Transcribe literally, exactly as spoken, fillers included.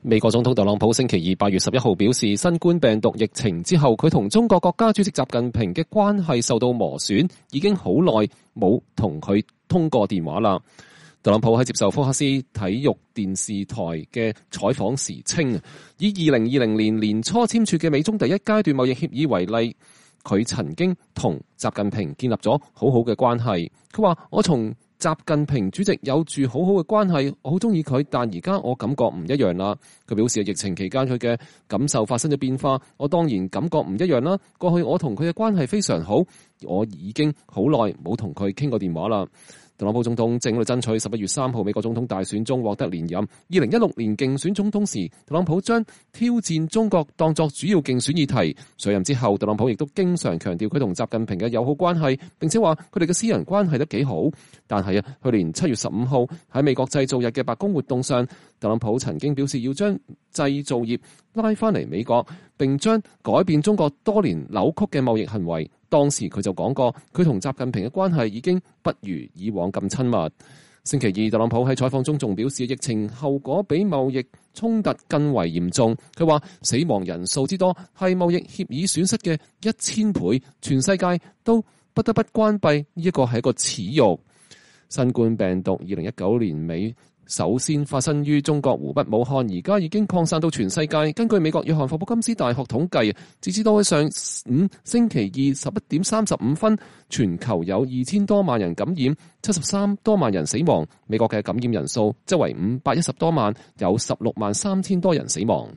美國總統特朗普星期二八月十一號表示，新冠病毒疫情之後，佢同中國國家主席習近平嘅關係受到磨損，已經好耐冇同佢通過電話啦。特朗普喺接受福克斯體育電視台嘅採訪時稱，以二零二零年年初簽署嘅美中第一階段貿易協議為例，佢曾經同習近平建立咗好好嘅關係。佢話：我從習近平主席有住好好嘅關係，我好中意佢，但而家我感覺唔一樣啦。佢表示疫情期間佢嘅感受發生咗變化，我當然感覺唔一樣啦。過去我同佢嘅關係非常好，我已經好耐冇同佢傾過電話啦。特朗普總統正喺度爭取十一月三號美國總統大選中獲得連任。二零一六年競選總統時，特朗普將挑戰中國當作主要競選議題。上任之後，特朗普亦都經常強調佢同習近平嘅友好關係，並且話佢哋嘅私人關係得幾好。但係啊，去年七月十五號喺美國製造日嘅白宮活動上，特朗普曾經表示要將製造業拉翻嚟美國，並將改變中國多年扭曲嘅貿易行為。當時佢就講過，佢同習近平嘅關係已經不如以往咁親密。星期二，特朗普喺採訪中仲表示，疫情後果比貿易衝突更為嚴重。佢話死亡人數之多係貿易協議損失嘅一千倍，全世界都不得不關閉，呢一個係一個恥辱。新冠病毒二零一九年尾首先發生於中國湖北武漢，而家已經擴散到全世界。根據美國約翰霍普金斯大學統計，截至到上午星期二十一點三十五分，全球有二千多萬人感染，七十三多萬人死亡。美國嘅感染人數則為五百一十多萬，有十六萬三千多人死亡。